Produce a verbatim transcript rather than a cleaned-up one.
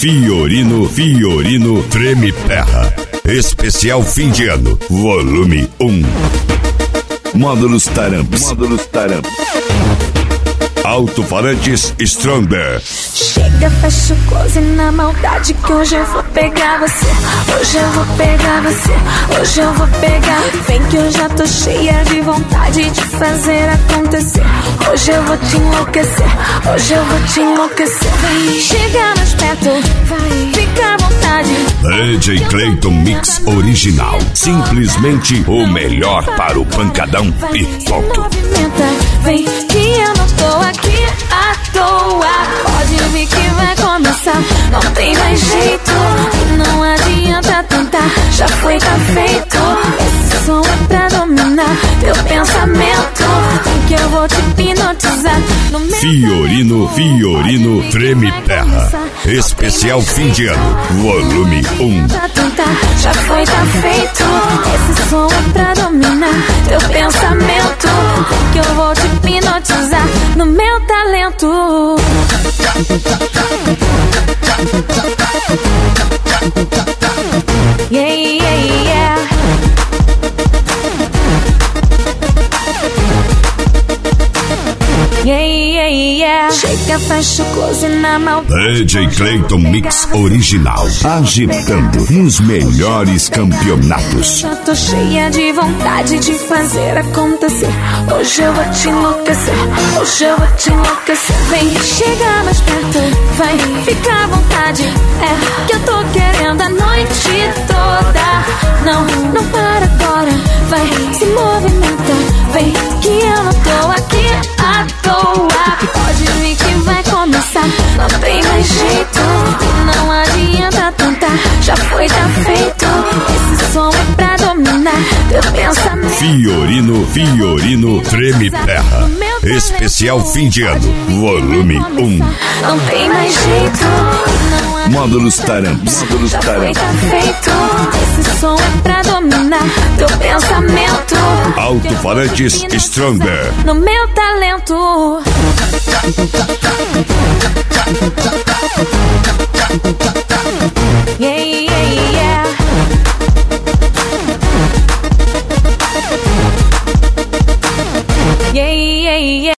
Fiorino, Fiorino Treme Terra. Especial fim de ano, volume um. Módulos Taramps. Módulos Taramps. Alto-falantes Stronger. Chega, fecha o close na maldade que hoje eu vou pegar você. Hoje eu vou pegar você. Hoje eu vou pegar. Vem que eu já tô cheia de vontade de fazer acontecer. Hoje eu vou te enlouquecer. Hoje eu vou te enlouquecer. Vem, chega mais perto. Vai, fica à vontade. D J Clayton Mix Original. Simplesmente o melhor para o pancadão e ponto. Vem que eu não tô aqui à toa. Pode vir que vai começar. Não tem mais jeito. Não adianta tentar. Já foi, tá feito. Esse som é pra dominar teu pensamento. Vem que eu vou te hipnotizar. No meu Fiorino, Fiorino Treme Terra. Especial fim de ano, volume um. Já foi, tá feito. Esse som é pra dominar teu pensamento. Vem que eu vou te hipnotizar no meu talento. Yeah, yeah, yeah. Yeah, yeah, yeah. Chega, fecha o close na mão. D J Clayton Mix Original. Agitando nos melhores campeonatos. Já tô cheia de vontade de fazer acontecer. Hoje eu vou te enlouquecer. Hoje eu vou te enlouquecer. Vem, chega mais perto. Vai, fica à vontade. É que eu tô querendo a noite toda. Não, não para agora. Vai, se movimenta. Vem, que eu não tô aqui à toa. Pode vir que vai começar. Não tem mais jeito. Não adianta tentar. Já foi, tá feito. Esse som é pra dominar teu pensamento. Fiorino, Fiorino Treme Terra. Especial fim de ano, volume um. Não tem mais jeito. Módulos Taramps. Módulos Já foi, Taramps. tá feito. Esse som é pra dominar teu pensamento. Alto-falantes Stronger. No meu talento.